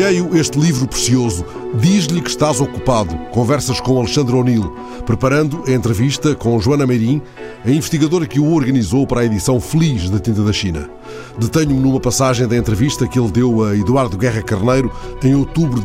Enviei-o este livro precioso. Diz-lhe que estás ocupado. Conversas com Alexandre O'Neill, preparando a entrevista com Joana Meirim, a investigadora que o organizou para a edição Feliz da Tinta da China. Detenho-me numa passagem da entrevista que ele deu a Eduardo Guerra Carneiro em outubro de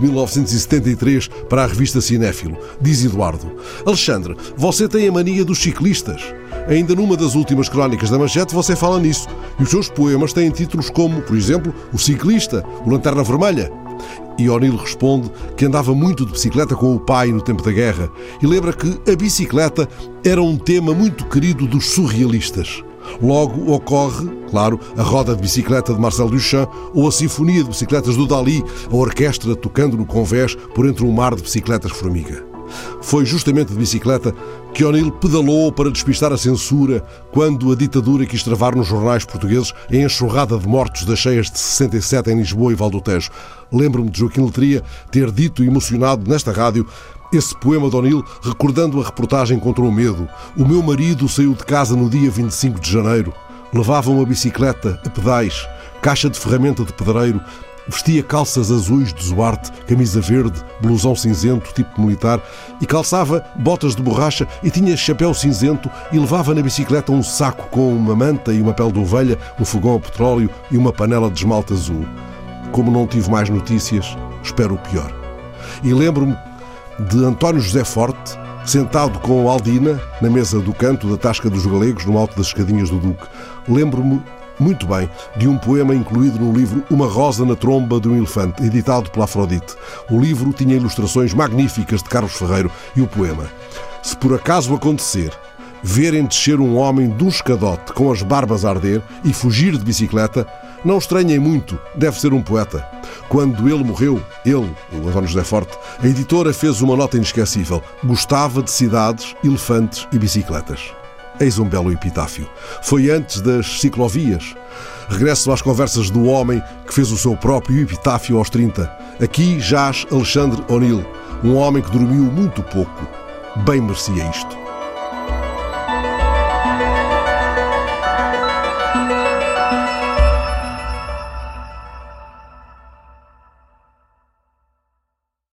1973 para a revista Cinéfilo. Diz Eduardo: Alexandre, você tem a mania dos ciclistas. Ainda numa das últimas crónicas da Manchete você fala nisso. E os seus poemas têm títulos como, por exemplo, O Ciclista, O Lanterna Vermelha. E O'Neill responde que andava muito de bicicleta com o pai no tempo da guerra e lembra que a bicicleta era um tema muito querido dos surrealistas. Logo ocorre, claro, a roda de bicicleta de Marcel Duchamp ou a sinfonia de bicicletas do Dalí, a orquestra tocando no convés por entre um mar de bicicletas formiga. Foi justamente de bicicleta que O'Neill pedalou para despistar a censura quando a ditadura quis travar nos jornais portugueses a enxurrada de mortos das cheias de 67 em Lisboa e Val do Tejo. Lembro-me de Joaquim Letria ter dito emocionado nesta rádio esse poema de O'Neill, recordando a reportagem contra o medo. O meu marido saiu de casa no dia 25 de janeiro. Levava uma bicicleta a pedais, caixa de ferramenta de pedreiro, vestia calças azuis de zoarte, camisa verde, blusão cinzento, tipo militar, e calçava botas de borracha e tinha chapéu cinzento e levava na bicicleta um saco com uma manta e uma pele de ovelha, um fogão a petróleo e uma panela de esmalte azul. Como não tive mais notícias, espero o pior. E lembro-me de António José Forte, sentado com Aldina, na mesa do canto da Tasca dos Galegos, no alto das escadinhas do Duque. Lembro-me muito bem de um poema incluído no livro Uma Rosa na Tromba de um Elefante, editado pela Afrodite. O livro tinha ilustrações magníficas de Carlos Ferreiro e o poema: se por acaso acontecer verem descer um homem de um escadote com as barbas a arder e fugir de bicicleta, não estranhem muito, deve ser um poeta. Quando ele morreu, ele, o António José Forte, a editora fez uma nota inesquecível: gostava de cidades, elefantes e bicicletas. Eis um belo epitáfio. Foi antes das ciclovias. Regresso às conversas do homem que fez o seu próprio epitáfio aos 30. Aqui jaz Alexandre O'Neill, um homem que dormiu muito pouco. Bem merecia isto.